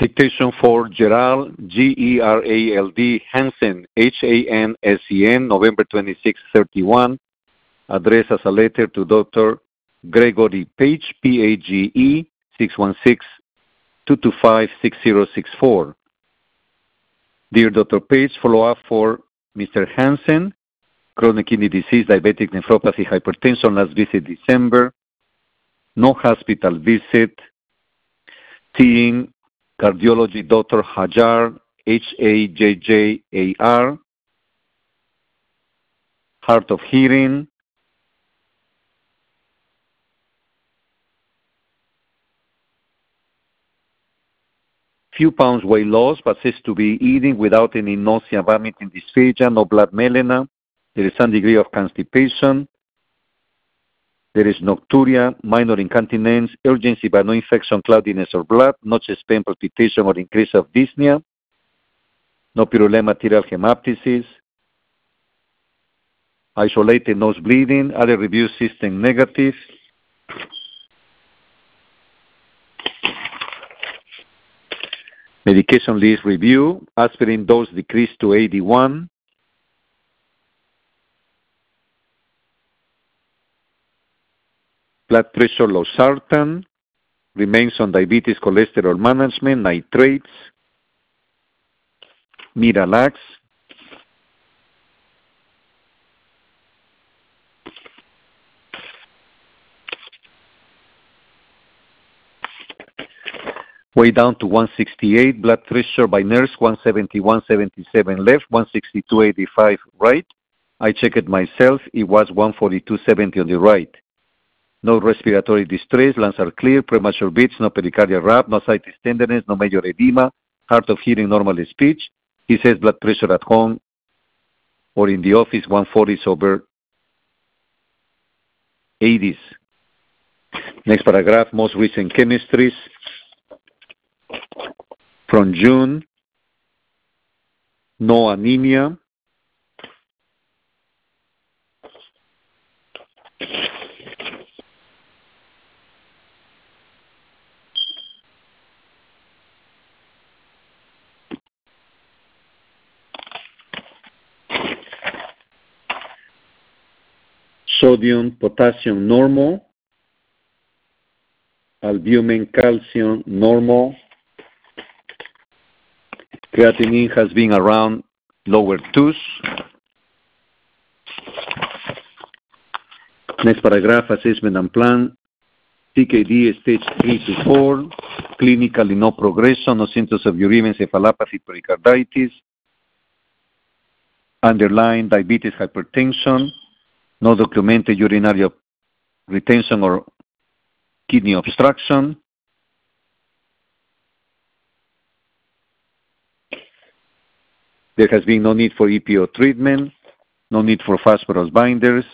Dictation for Gerald, Gerald Hansen, Hansen, November 26, 31. Addressed as a letter to Dr. Gregory Page, PAGE, 616-225-6064. Dear Dr. Page, follow-up for Mr. Hansen, chronic kidney disease, diabetic nephropathy, hypertension, last visit December. No hospital visit. Seeing cardiology Dr. Hajar, Hajjar, hard of hearing. Few pounds weight loss, but says to be eating without any nausea, vomiting, dysphagia, no blood melena. There is some degree of constipation. There is nocturia, minor incontinence, urgency but no infection, cloudiness or blood, no chest pain, palpitation or increase of dyspnea, no purulent material hemoptysis, isolated nose bleeding, other review system negative. Medication list review, aspirin dose decreased to 81. Blood pressure losartan, remains on diabetes cholesterol management, nitrates, Miralax. Way down to 168, blood pressure by nurse, 170/177 left, 162/85 right. I checked myself, it was 142/70 on the right. No respiratory distress, lungs are clear, premature beats, no pericardial rap, no situs tenderness, no major edema, hard of hearing, normal speech. He says blood pressure at home or in the office, 140/80s. Next paragraph, most recent chemistries from June. No anemia. Sodium, potassium normal. Albumin, calcium normal. Creatinine has been around lower 2s. Next paragraph, assessment and plan. CKD stage 3 to 4. Clinically no progression, no symptoms of uremic encephalopathy, pericarditis. Underlying diabetes, hypertension. No documented urinary retention or kidney obstruction. There has been no need for EPO treatment, no need for phosphorus binders.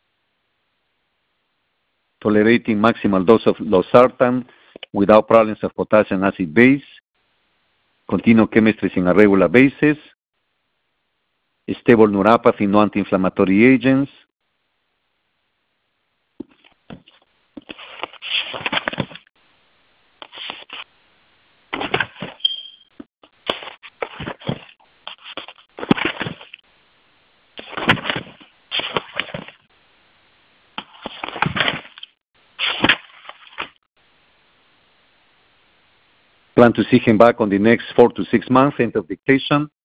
Tolerating maximal dose of losartan without problems of potassium acid base. Continue chemistries in a regular basis. Stable neuropathy, no anti-inflammatory agents. Plan to see him back on the next 4 to 6 months, end of dictation.